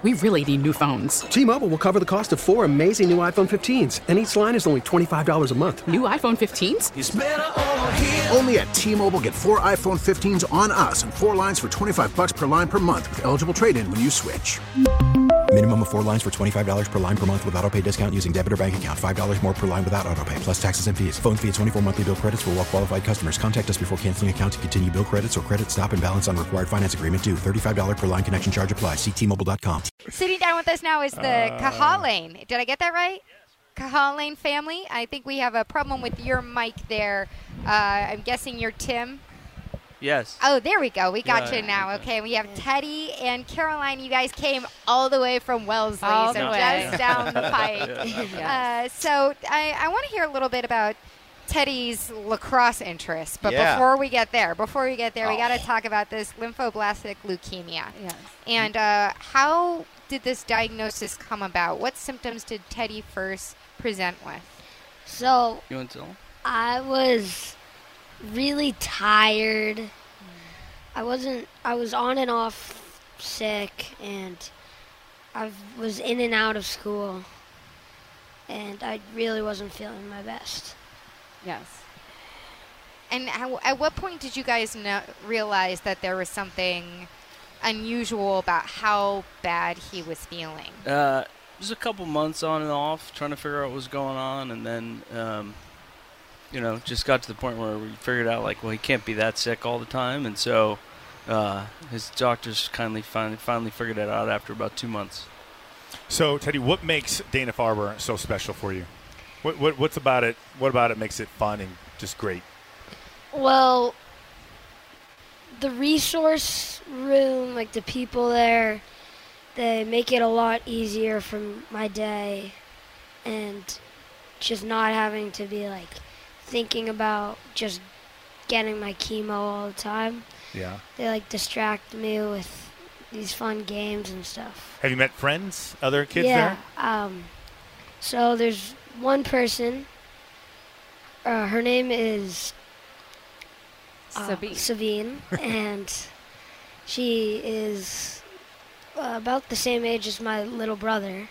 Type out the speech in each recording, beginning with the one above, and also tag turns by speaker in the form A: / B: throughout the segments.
A: We really need new phones.
B: T-Mobile will cover the cost of 4 amazing new iPhone 15s, and each line is only $25 a month.
A: New iPhone 15s?
C: It's better over here.
D: Only at T-Mobile, get 4 iPhone 15s on us and 4 lines for $25 per line per month with eligible trade-in when you switch.
E: Minimum of 4 lines for $25 per line per month with autopay discount using debit or bank account. $5 more per line without autopay, plus taxes and fees. Phone fee at 24 monthly bill credits for well-qualified customers. Contact us before canceling account to continue bill credits or credit stop and balance on required finance agreement due. $35 per line connection charge applies. See T-Mobile.com.
F: Sitting down with us now is the Kahalain. Did I get that right? Kahalain family. I think we have a problem with your mic there. I'm guessing you're Tim.
G: Yes.
F: Oh, there we go. We got you now.
G: Okay.
F: Okay, we have Teddy and Caroline. You guys came all the way from Wellesley,
H: All
F: so
H: the way.
F: just down the pike.
H: Yes.
F: So I want to hear a little bit about Teddy's lacrosse interest. But
I: Yeah.
F: before we get there, we got to talk about this lymphoblastic leukemia.
H: Yes.
F: And how did this diagnosis come about? What symptoms did Teddy first present with?
J: So
G: You want to tell?
J: I was really tired. I was on and off sick, and I was in and out of school, and I really wasn't feeling my best.
H: Yes.
F: And at what point did you guys realize that there was something unusual about how bad he was feeling?
G: It was a couple months on and off trying to figure out what was going on, and then, just got to the point where we figured out, he can't be that sick all the time, and so his doctors finally figured it out after about 2 months.
K: So, Teddy, what makes Dana-Farber so special for you? What's about it? What about it makes it fun and just great?
J: Well, the resource room, the people there, they make it a lot easier for my day, and just not having to be thinking about just getting my chemo all the time.
K: Yeah.
J: They distract me with these fun games and stuff.
K: Have you met friends, other kids
J: yeah,
K: there?
J: So there's one person. Her name is Sabine, and she is about the same age as my little brother,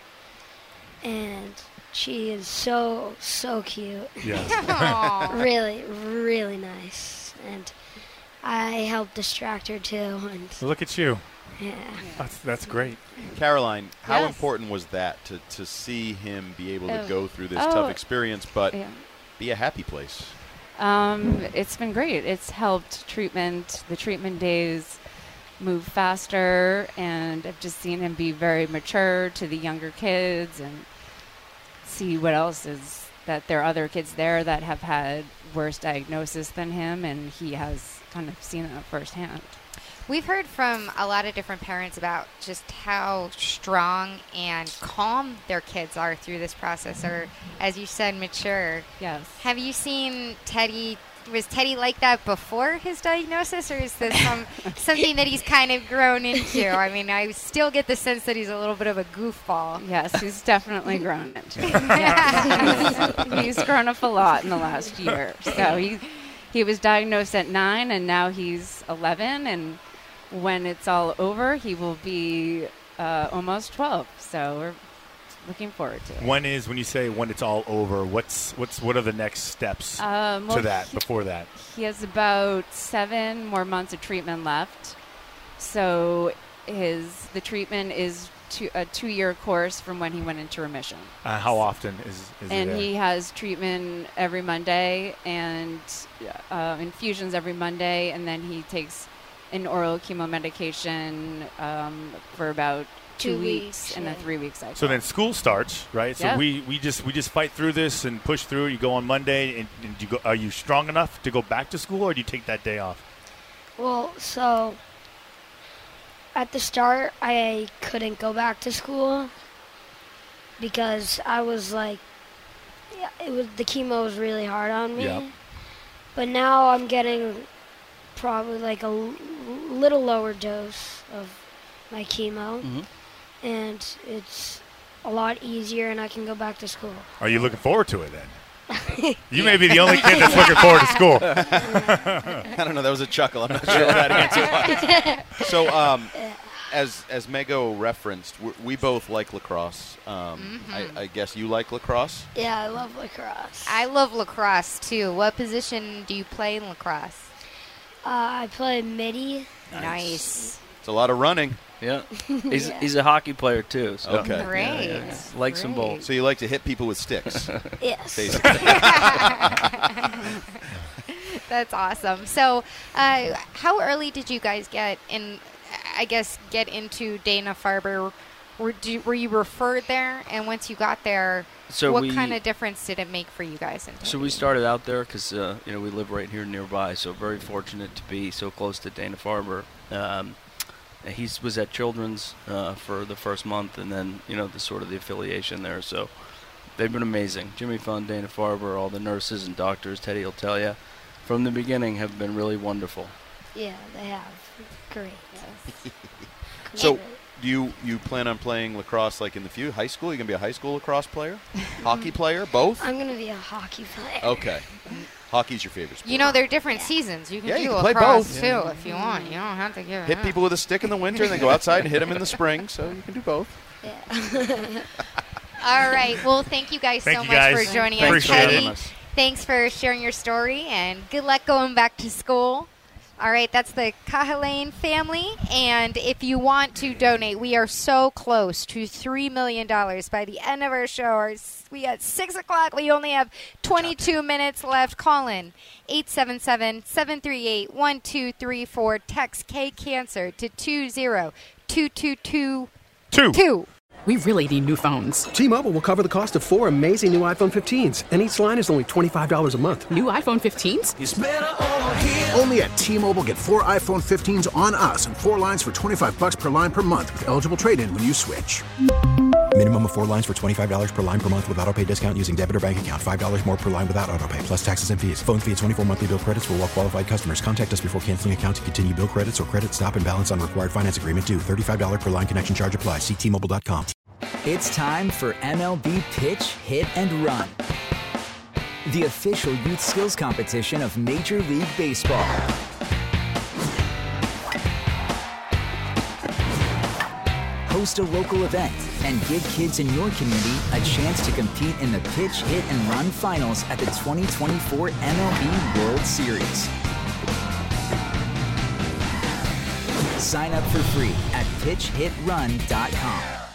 J: and she is so cute.
K: Yeah.
J: Really, really nice, and I help distract her too. And
K: Look at you.
J: yeah,
K: That's great.
I: Caroline, how
H: Yes.
I: important was that to see him be able to
H: Oh.
I: go through this
H: Oh.
I: tough experience, but
H: Yeah.
I: be a happy place?
H: It's been great. It's helped the treatment days move faster, and I've just seen him be very mature to the younger kids and see what else is that there are other kids there that have had worse diagnosis than him, and he has kind of seen that firsthand.
F: We've heard from a lot of different parents about just how strong and calm their kids are through this process, or, as you said, mature.
H: Yes.
F: Have you seen Teddy? Was Teddy like that before his diagnosis, or is this something that he's kind of grown into? I mean, I still get the sense that he's a little bit of a goofball.
H: Yes, he's definitely grown into it. Yes. He's grown up a lot in the last year. So he was diagnosed at 9, and now he's 11, and when it's all over, he will be almost 12. So we're looking forward to it.
K: When you say when it's all over, what are the next steps to that, before that?
H: He has about 7 more months of treatment left. So the treatment is a 2-year course from when he went into remission.
K: How often is
H: And
K: it?
H: he has treatment every Monday and infusions every Monday, and then he takes an oral chemo medication for about 2 weeks and a 3-week cycle.
K: So then school starts, right? So
H: Yeah.
K: we just fight through this and push through. You go on Monday, and you go. Are you strong enough to go back to school, or do you take that day off?
J: well, so at the start, I couldn't go back to school because I was the chemo was really hard on me.
K: Yep.
J: But now I'm getting probably a little lower dose of my chemo, and it's a lot easier, and I can go back to school.
K: Are you looking forward to it then? You may be the only kid that's looking forward to school.
I: I don't know. That was a chuckle. I'm not sure if that answered. So, as Mego referenced, we both like lacrosse. I guess you like lacrosse?
J: Yeah, I love lacrosse.
F: I love lacrosse too. What position do you play in lacrosse?
J: I play midi.
F: Nice.
I: It's a lot of running.
G: Yeah. He's a hockey player too. So.
I: Okay.
F: Great.
G: Yeah. Likes them both.
I: So you like to hit people with sticks?
J: Yes.
I: Basically.
F: That's awesome. So, how early did you guys get into Dana-Farber? Were you referred there? And once you got there, what kind of difference did it make for you guys?
G: So we started out there because we live right here nearby. So very fortunate to be so close to Dana-Farber. He was at Children's for the first month, and then the affiliation there. So they've been amazing. Jimmy Fund, Dana-Farber, all the nurses and doctors. Teddy will tell you, from the beginning, have been really wonderful.
J: Yeah, they have. Great.
I: So, do you plan on playing lacrosse like in the future? High school? You gonna be a high school lacrosse player? Hockey player? Both?
J: I'm gonna be a hockey player.
I: Okay. Hockey's your favorite sport.
F: There are different seasons. You can do
I: you can play
F: lacrosse
I: both.
F: too if you want. You don't have to give it
I: Hit
F: up.
I: people with a stick in the winter, and then go outside and hit them in the spring. So you can do both.
J: Yeah.
F: All right. Well, thank you guys
K: Thank
F: so
K: you
F: much
K: guys.
F: for joining
K: Thanks
F: us.
K: for having
F: Teddy,
K: us.
F: thanks for sharing your story, and good luck going back to school. All right, that's the Kahalain family, and if you want to donate, we are so close to $3 million by the end of our show. We got 6 o'clock. We only have 22 minutes left. Call in 877-738-1234. Text K-Cancer to 20222.
A: We really need new phones.
B: T-Mobile will cover the cost of 4 amazing new iPhone 15s, and each line is only $25 a month.
A: New iPhone 15s?
D: Only at T-Mobile, get 4 iPhone 15s on us and 4 lines for $25 per line per month with eligible trade-in when you switch.
E: Minimum of 4 lines for $25 per line per month with autopay discount using debit or bank account. $5 more per line without autopay, plus taxes and fees. Phone fee at 24 monthly bill credits for well-qualified customers. Contact us before canceling account to continue bill credits or credit stop and balance on required finance agreement due. $35 per line connection charge applies. See T-Mobile.com.
C: It's time for MLB Pitch, Hit, and Run, the official youth skills competition of Major League Baseball. Host a local event and give kids in your community a chance to compete in the Pitch, Hit, and Run finals at the 2024 MLB World Series. Sign up for free at pitchhitrun.com.